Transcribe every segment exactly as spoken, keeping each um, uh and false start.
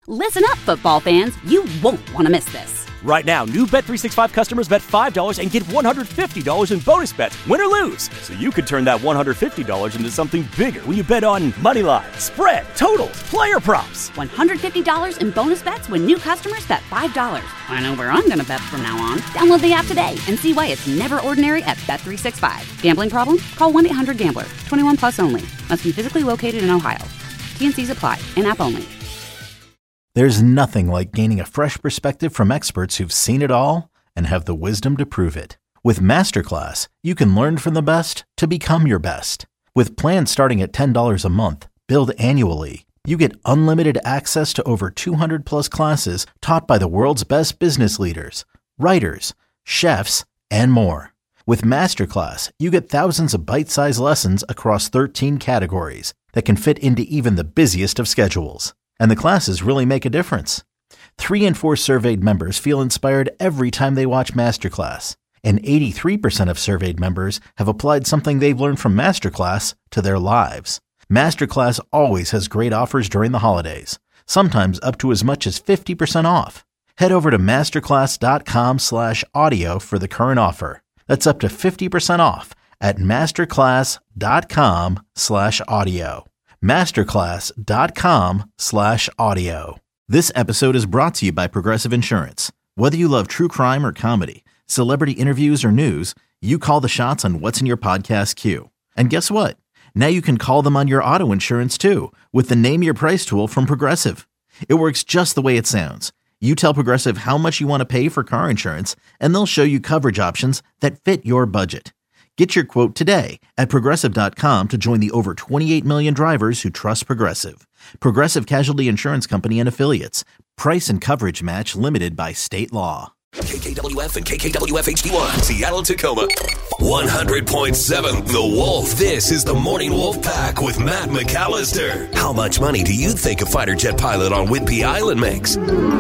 Listen up, football fans. You won't want to miss this. Right now, new Bet three sixty-five customers bet five dollars and get one hundred fifty dollars in bonus bets, win or lose. So you could turn that one hundred fifty dollars into something bigger when you bet on money line, spread, totals, player props. one hundred fifty dollars in bonus bets when new customers bet five dollars. I know where I'm going to bet from now on. Download the app today and see why it's never ordinary at Bet three sixty-five. Gambling problem? Call one eight hundred gambler. twenty-one plus only. Must be physically located in Ohio. T N Cs apply. In-app only. There's nothing like gaining a fresh perspective from experts who've seen it all and have the wisdom to prove it. With Masterclass, you can learn from the best to become your best. With plans starting at ten dollars a month, billed annually, you get unlimited access to over two hundred plus classes taught by the world's best business leaders, writers, chefs, and more. With Masterclass, you get thousands of bite-sized lessons across thirteen categories that can fit into even the busiest of schedules. And the classes really make a difference. Three in four surveyed members feel inspired every time they watch Masterclass. And eighty-three percent of surveyed members have applied something they've learned from Masterclass to their lives. Masterclass always has great offers during the holidays, sometimes up to as much as fifty percent off. Head over to masterclass.com slash audio for the current offer. That's up to fifty percent off at masterclass.com slash audio. masterclass.com slash audio. This episode is brought to you by Progressive Insurance. Whether you love true crime or comedy, celebrity interviews or news, you call the shots on what's in your podcast queue. And guess what? Now you can call them on your auto insurance too with the Name Your Price tool from Progressive. It works just the way it sounds. You tell Progressive how much you want to pay for car insurance, and they'll show you coverage options that fit your budget. Get your quote today at Progressive dot com to join the over twenty-eight million drivers who trust Progressive. Progressive Casualty Insurance Company and Affiliates. Price and coverage match limited by state law. K K W F and K K W F H D one, Seattle, Tacoma. one hundred point seven The Wolf. This is the Morning Wolf Pack with Matt McAllister. How much money do you think a fighter jet pilot on Whidbey Island makes?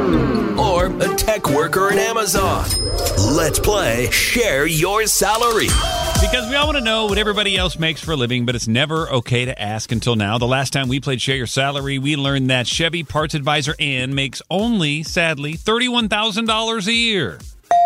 Or a tech worker in Amazon? Let's play Share Your Salary. Because we all want to know what everybody else makes for a living, but it's never okay to ask until now. The last time we played Share Your Salary, we learned that Chevy parts advisor Ann makes only, sadly, thirty-one thousand dollars a year.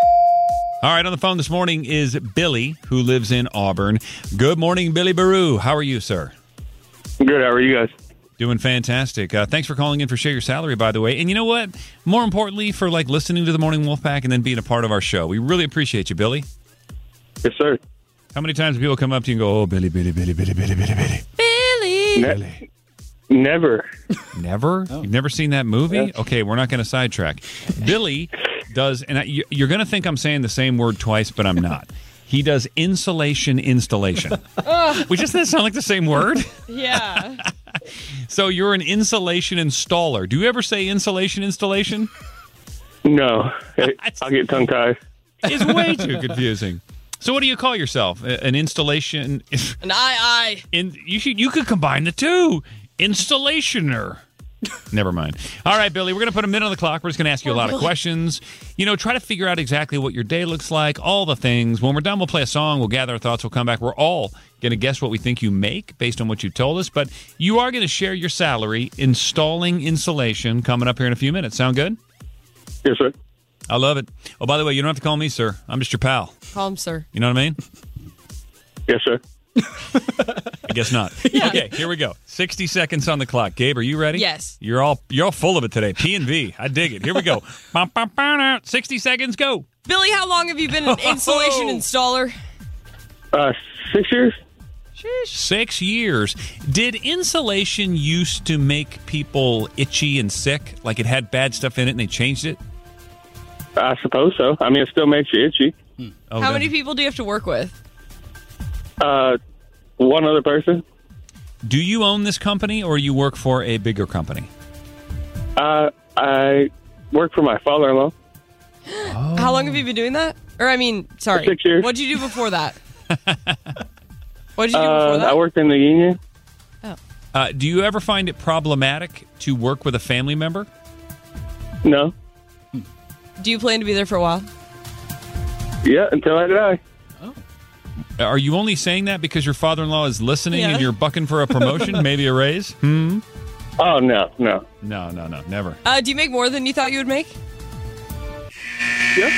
All right, on the phone this morning is Billy, who lives in Auburn. Good morning, Billy Baru. How are you, sir? Good. How are you guys? Doing fantastic. Uh, thanks for calling in for Share Your Salary, by the way. And you know what? More importantly, for like listening to the Morning Wolf Pack and then being a part of our show. We really appreciate you, Billy. Yes, sir. How many times do people come up to you and go, oh, Billy, Billy, Billy, Billy, Billy, Billy, Billy? Billy! Ne- Billy. Never. Never? Oh. You've never seen that movie? Yes. Okay, we're not going to sidetrack. Billy does, and I, you're going to think I'm saying the same word twice, but I'm not. He does insulation installation. Which doesn't that sound like the same word? Yeah. So you're an insulation installer. Do you ever say insulation installation? No. I'll get tongue-tied. It's way too confusing. So what do you call yourself? An installation? An I I. In, you, should, you could combine the two. Installationer. Never mind. All right, Billy, we're going to put a minute on the clock. We're just going to ask you a lot of questions. You know, try to figure out exactly what your day looks like, all the things. When we're done, we'll play a song. We'll gather our thoughts. We'll come back. We're all going to guess what we think you make based on what you told us. But you are going to share your salary installing insulation coming up here in a few minutes. Sound good? Yes, sir. I love it. Oh, by the way, you don't have to call me, sir. I'm just your pal. Call him, sir. You know what I mean? Yes, sir. I guess not. Yeah. Okay, here we go. sixty seconds on the clock. Gabe, are you ready? Yes. You're all you're all full of it today. P and V. I dig it. Here we go. sixty seconds, go. Billy, how long have you been an insulation installer? Uh, six years? Six years. Did insulation used to make people itchy and sick? Like it had bad stuff in it and they changed it? I suppose so. I mean, it still makes you itchy. Hmm. Oh, how no. many people do you have to work with? Uh, one other person. Do you own this company or you work for a bigger company? Uh, I work for my father-in-law. Oh. How long have you been doing that? Or, I mean, sorry. Six years. What'd you do before that? What'd you do Uh, before that? I worked in the union. Oh. Uh, do you ever find it problematic to work with a family member? No. Do you plan to be there for a while? Yeah, until I die. Are you only saying that because your father-in-law is listening Yeah. and you're bucking for a promotion, maybe a raise? Hmm? Oh, no, no. No, no, no, never. Uh, do you make more than you thought you would make? Yep.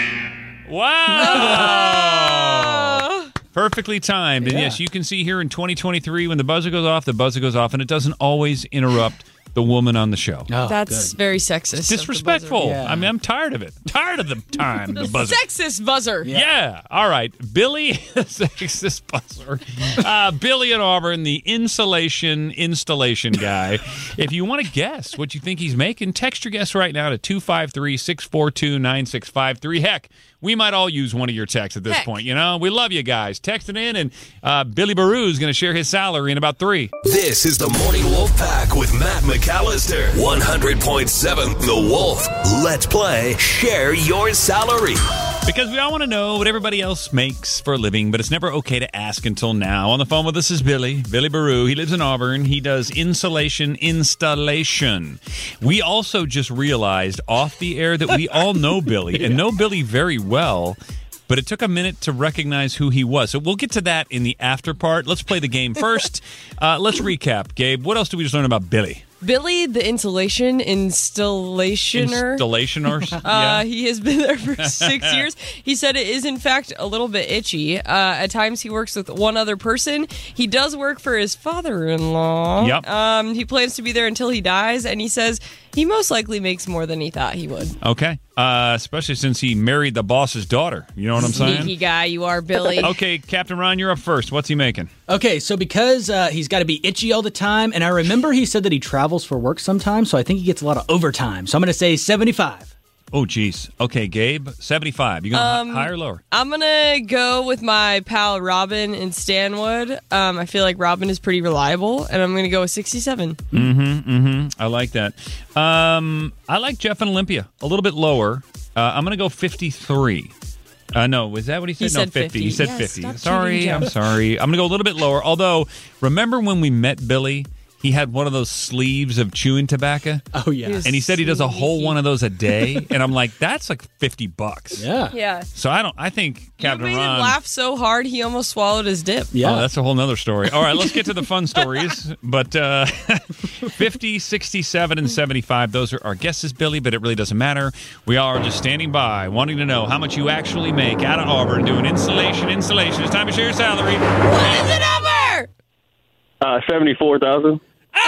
Wow! Perfectly timed. And Yeah. yes, you can see here in twenty twenty-three, when the buzzer goes off, the buzzer goes off, and it doesn't always interrupt the woman on the show. Oh, That's good. very sexist. It's of the disrespectful. Yeah. I mean, I'm tired of it. Tired of the time, the buzzer. buzzer. Sexist buzzer. Yeah. All right. Billy, sexist buzzer. Uh, Billy in Auburn, the insulation installation guy. If you want to guess what you think he's making, text your guess right now to two five three, six four two, nine six five three. Heck, we might all use one of your texts at this Heck. point. You know, we love you guys. Text it in, and uh, Billy Baru is going to share his salary in about three. This is the Morning Wolf Pack with Matt McAllister. one hundred point seven The Wolf. Let's play Share Your Salary. Because we all want to know what everybody else makes for a living, but it's never okay to ask until now. On the phone with us is Billy, Billy Baru. He lives in Auburn. He does insulation installation. We also just realized off the air that we all know Billy and know Billy very well, but it took a minute to recognize who he was. So we'll get to that in the after part. Let's play the game first. Uh, let's recap. Gabe, what else did we just learn about Billy? Billy, the insulation installationer. Installationers? Uh, Yeah. He has been there for six years. He said it is, in fact, a little bit itchy. Uh, at times, he works with one other person. He does work for his father-in-law. Yep. Um, he plans to be there until he dies, and he says he most likely makes more than he thought he would. Okay. Uh, especially since he married the boss's daughter. You know what I'm saying? Sneaky guy you are, Billy. Okay, Captain Ron, you're up first. What's he making? Okay, so because uh, he's got to be itchy all the time, and I remember he said that he travels for work sometimes, so I think he gets a lot of overtime. So I'm going to say seventy-five. Oh, geez. Okay, Gabe, seventy-five. You going Um, um, higher or lower? I'm going to go with my pal Robin in Stanwood. Um, I feel like Robin is pretty reliable, and I'm going to go with sixty-seven. Mm-hmm, mm-hmm. I like that. Um, I like Jeff and Olympia. A little bit lower. Uh, I'm going to go fifty-three. Uh, no, was that what he said? He no, said fifty. He fifty. said Yes, fifty. stop Sorry, cheating, I'm Jeff. sorry. I'm going to go a little bit lower. Although, remember when we met Billy? He had one of those sleeves of chewing tobacco. Oh, yeah. He was- And he said he does a whole Sneaky. one of those a day. And I'm like, that's like fifty bucks. Yeah. Yeah. So I don't, I think You Captain made Ron. him laugh so hard he almost swallowed his dip. Yeah. Oh, that's a whole nother story. All right, let's get to the fun stories. But uh, fifty, sixty-seven, and seventy-five, those are our guesses, Billy, but it really doesn't matter. We are just standing by, wanting to know how much you actually make out of Auburn doing installation, installation. It's time to share your salary. What is the number? Uh, seventy-four thousand.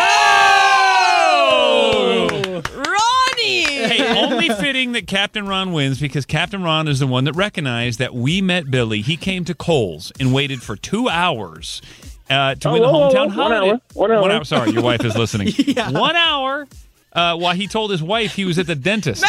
Oh! Ronnie! Hey, only fitting that Captain Ron wins because Captain Ron is the one that recognized that we met Billy. He came to Kohl's and waited for two hours uh, to Oh, win the whoa, whoa, hometown whoa. One holiday. hour. One hour. One hour. Sorry, your wife is listening. Yeah. One hour uh, while he told his wife he was at the dentist.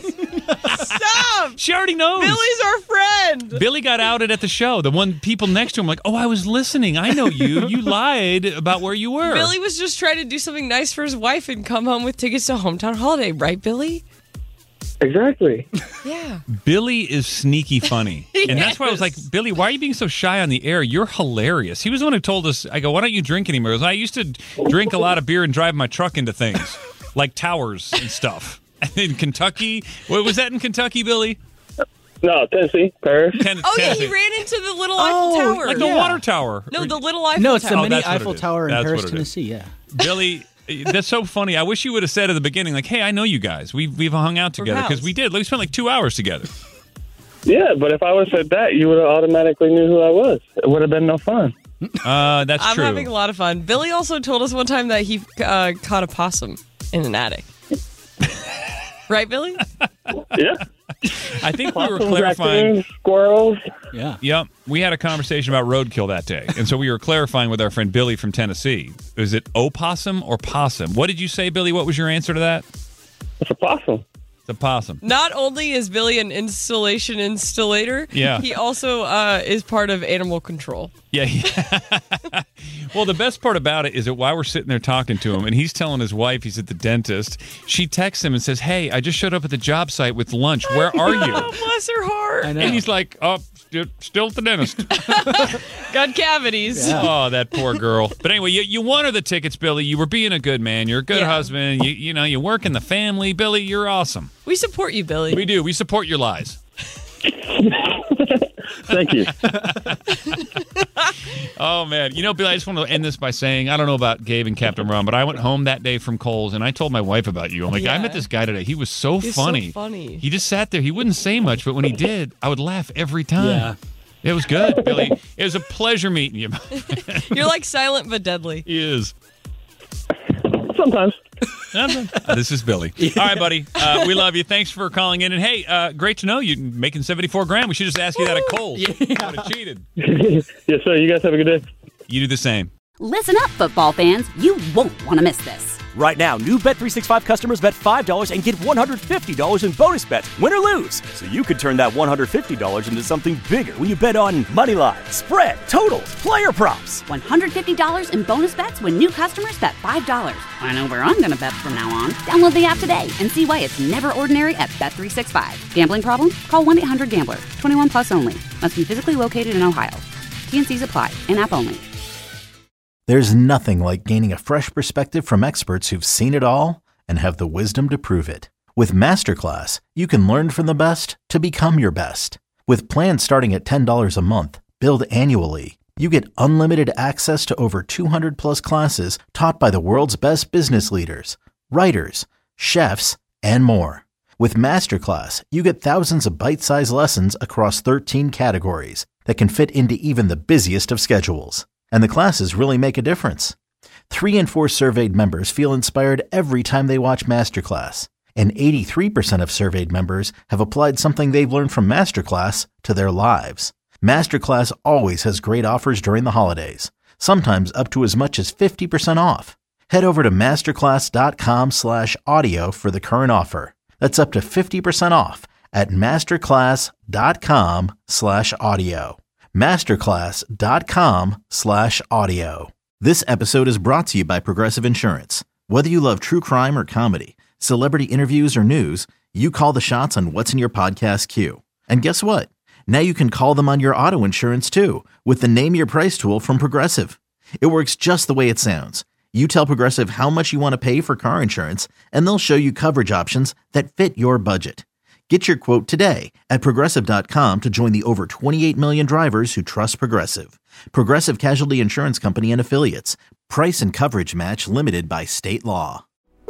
Stop! She already knows. Billy's our friend. Billy got outed at the show. The one people next to him like, oh, I was listening. I know you. You lied about where you were. Billy was just trying to do something nice for his wife and come home with tickets to hometown holiday, right, Billy? Exactly. Yeah. Billy is sneaky funny. And that's why I was like, Yes. Billy, why are you being so shy on the air? You're hilarious. He was the one who told us, I go, why don't you drink anymore? He goes, I used to drink a lot of beer and drive my truck into things, like towers and stuff. And in Kentucky, what was that in Kentucky, Billy? No, Tennessee, Paris. Ten- Oh, yeah, Tennessee. he ran into the little Oh, Eiffel Tower. Like the Yeah. water tower. No, the little Eiffel No, it's the Tower. Oh, mini that's what it Eiffel is. Tower in That's Paris, what it is. Tennessee, yeah. Billy, that's so funny. I wish you would have said at the beginning, like, hey, I know you guys. We've, we've hung out together because pals. we did. We spent like two hours together. Yeah, but if I would have said that, you would have automatically knew who I was. It would have been no fun. Uh, that's I'm true. having a lot of fun. Billy also told us one time that he uh, caught a possum in an attic. Right, Billy? Yeah. I think we were Possums, clarifying. raccoons, squirrels. Yeah. Yep. We had a conversation about roadkill that day. And so we were clarifying with our friend Billy from Tennessee. Is it opossum or possum? What did you say, Billy? What was your answer to that? It's a possum. It's a possum. Not only is Billy an installation installator, Yeah. he also uh, is part of animal control. Yeah. yeah. Well, the best part about it is that while we're sitting there talking to him and he's telling his wife he's at the dentist, she texts him and says, hey, I just showed up at the job site with lunch. Where are you? Oh, bless her heart. I know. And he's like, oh, st- still at the dentist. Got cavities. Yeah. Oh, that poor girl. But anyway, you, you won her the tickets, Billy. You were being a good man. You're a good Yeah. husband. You, you know, you work in the family. Billy, you're awesome. We support you, Billy. We do. We support your lies. Thank you. Oh, man. You know, Billy, I just want to end this by saying, I don't know about Gabe and Captain Ron, but I went home that day from Kohl's, and I told my wife about you. I'm like, Yeah. I met this guy today. He was so He's funny. so funny. He just sat there. He wouldn't say much, but when he did, I would laugh every time. Yeah. It was good, Billy. It was a pleasure meeting you. You're like silent but deadly. He is. Sometimes. Uh, this is Billy. All right, buddy. Uh, we love you. Thanks for calling in. And hey, uh, great to know you making seventy-four grand. We should just ask you that at Kohl's. Yeah. You would have cheated. Yes, sir. You guys have a good day. You do the same. Listen up, football fans. You won't want to miss this. Right now, new Bet three sixty-five customers bet five dollars and get one hundred fifty dollars in bonus bets, win or lose. So you could turn that one hundred fifty dollars into something bigger when you bet on money line, spread, totals, player props. one hundred fifty dollars in bonus bets when new customers bet five dollars. I know where I'm going to bet from now on. Download the app today and see why it's never ordinary at Bet three sixty-five. Gambling problem? Call one eight hundred gambler. twenty-one plus only. Must be physically located in Ohio. T and C's apply. In-app only. There's nothing like gaining a fresh perspective from experts who've seen it all and have the wisdom to prove it. With Masterclass, you can learn from the best to become your best. With plans starting at ten dollars a month, billed annually, you get unlimited access to over two hundred plus classes taught by the world's best business leaders, writers, chefs, and more. With Masterclass, you get thousands of bite-sized lessons across thirteen categories that can fit into even the busiest of schedules. And the classes really make a difference. Three in four surveyed members feel inspired every time they watch Masterclass. And eighty-three percent of surveyed members have applied something they've learned from Masterclass to their lives. Masterclass always has great offers during the holidays, sometimes up to as much as fifty percent off. Head over to masterclass.com slash audio for the current offer. That's up to fifty percent off at masterclass.com slash audio. Masterclass.com slash audio. This episode is brought to you by Progressive Insurance. Whether you love true crime or comedy, celebrity interviews or news, you call the shots on what's in your podcast queue. And guess what? Now you can call them on your auto insurance too with the Name Your Price tool from Progressive. It works just the way it sounds. You tell Progressive how much you want to pay for car insurance, and they'll show you coverage options that fit your budget. Get your quote today at Progressive dot com to join the over twenty-eight million drivers who trust Progressive. Progressive Casualty Insurance Company and Affiliates. Price and coverage match limited by state law.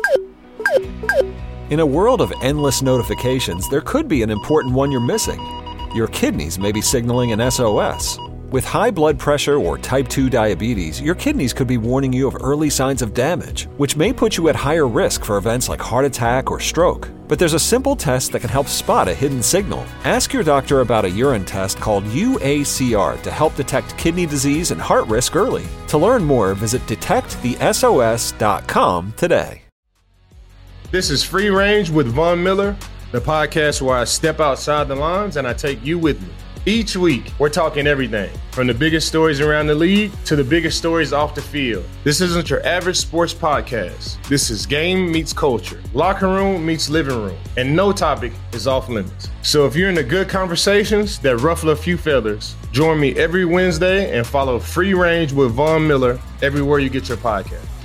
In a world of endless notifications, there could be an important one you're missing. Your kidneys may be signaling an S O S. With high blood pressure or type two diabetes, your kidneys could be warning you of early signs of damage, which may put you at higher risk for events like heart attack or stroke. But there's a simple test that can help spot a hidden signal. Ask your doctor about a urine test called U A C R to help detect kidney disease and heart risk early. To learn more, visit detect the S O S dot com today. This is Free Range with Von Miller, the podcast where I step outside the lines and I take you with me. Each week, we're talking everything, from the biggest stories around the league to the biggest stories off the field. This isn't your average sports podcast. This is game meets culture, locker room meets living room, and no topic is off limits. So if you're into good conversations that ruffle a few feathers, join me every Wednesday and follow Free Range with Von Miller everywhere you get your podcast.